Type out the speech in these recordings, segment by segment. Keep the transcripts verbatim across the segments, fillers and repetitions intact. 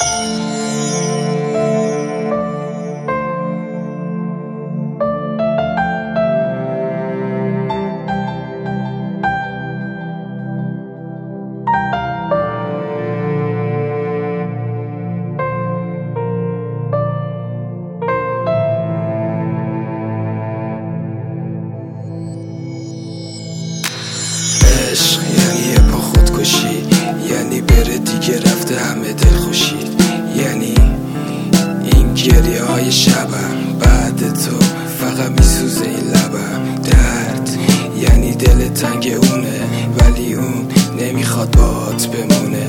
عشق یعنی یه پا خودکشی، یعنی بره دیگه رفته همه دل خوشی، یعنی این گریه های شبم بعد تو فقط میسوزه این لبم. درد یعنی دل تنگ اونه ولی اون نمیخواد باهات بمونه.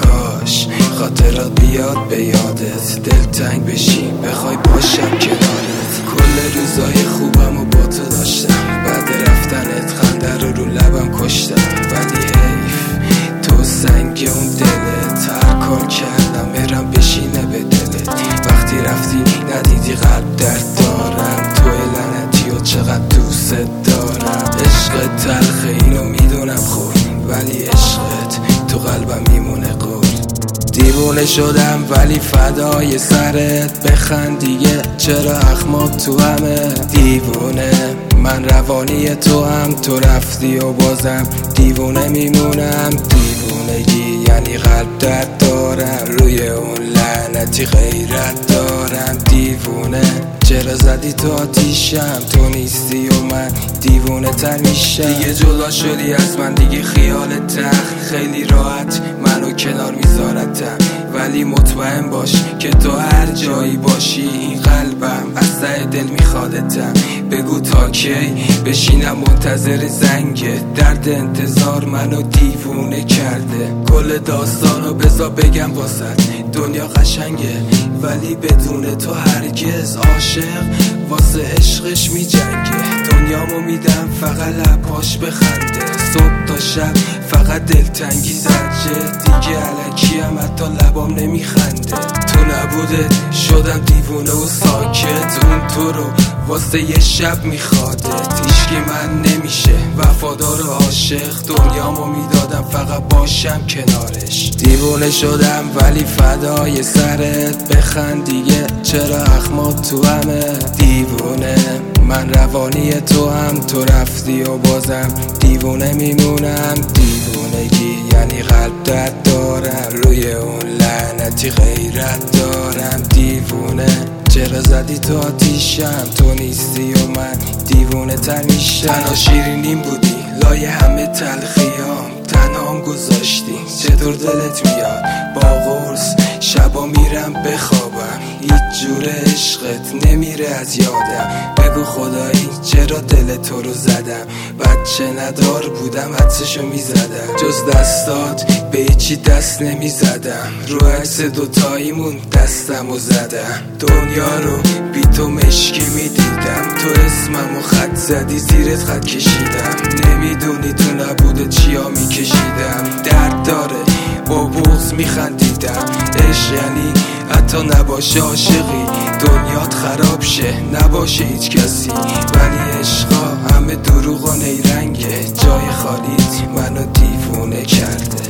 کاش خاطرات بیاد به یادت، دل تنگ بشی بخوای باشم کنارت. کل روزای خوبم و با تو داشتم، بعد رفتنت خنده رو رو لبم کشتم. ولی حیف تو سنگ اون دلت، هر کار کردم برم بشینه به دلت. وقتی رفتی ندیدی قلب درد دارم، تو لعنتی و چقدر دوست دارم. عشق تلخه اینو میدونم خوب، ولی عشقت تو قلبم میمونه قول. دیوونه شدم ولی فدای سرت، بخند دیگه چرا اخمات تو همه. دیوونه من روانی تو هم، تو رفتی و بازم دیوونه میمونم. دیوونگی یعنی قلب درد دارم، روی اون لعنتی غیرت دارم. دیوونه چرا زدی تو آتیشم، تو نیستی و من دیوونه تر میشم. دیگه جدا شدی از من، دیگه خیال تخت خیلی راحت منو کنار میذارتم. ولی مطمئن باش که تو هر جایی باشی این قلبم از ته دل میخوادتم. بگو تا کی بشینم منتظر زنگت، درد انتظار منو دیوونه کرده. کل داستانو بذار بگم واسط، دنیا قشنگه ولی بدون تو هرگز. عاشق واسه عشقش میجنگه، دنیامو میدم فقط لباش بخنده. صبح تا شب فقط دلتنگی زجه، دیگه الکی هم حتی لبام نمیخنده. تو نبوده شدم دیوونه و ساکت، اون تو رو واسه یه شب میخوادت. هیچکی من نمیشه وفادار و عاشق، دنیامو میدادم فقط باشم کنارش. دیوونه شدم ولی فدای سرت، بخند دیگه چرا اخمات تو همه. دیوونه من روانی تو هم، تو رفتی و بازم دیوونه میمونم. دیوونگی یعنی قلب درد دارم، روی اون لعنتی غیرت دارم. دیوونه چرا زدی تو آتیشم، تو نیستی و من دیوونه تر میشم. تنها شیرینیم بودی لای همه تلخیام، تنهام گذاشتی چطور دلت میاد با قرص. شبا میرم بخوابم هیچ جور عشقت نمیره از یادم. بگو خدایی چرا دل تو رو زدم، بچه ندار بودم حدسشو میزدم. جز دستات به هیچی دست نمیزدم، رو عکس دوتاییمون دستم و زدم. دنیا رو بی تو مشکی میدیدم، تو اسمم و خط زدی زیرت خط کشیدم. نمیدونی تو نبوده چیا میکشیدم، درد داره با بغض میخندیدم. عشق یعنی حتی نباشه عاشقی، دنیات خراب شه نباشه هیچ کسی. ولی عشقا همه دروغ و نیرنگه، جای خالیت منو دیوونه کرده.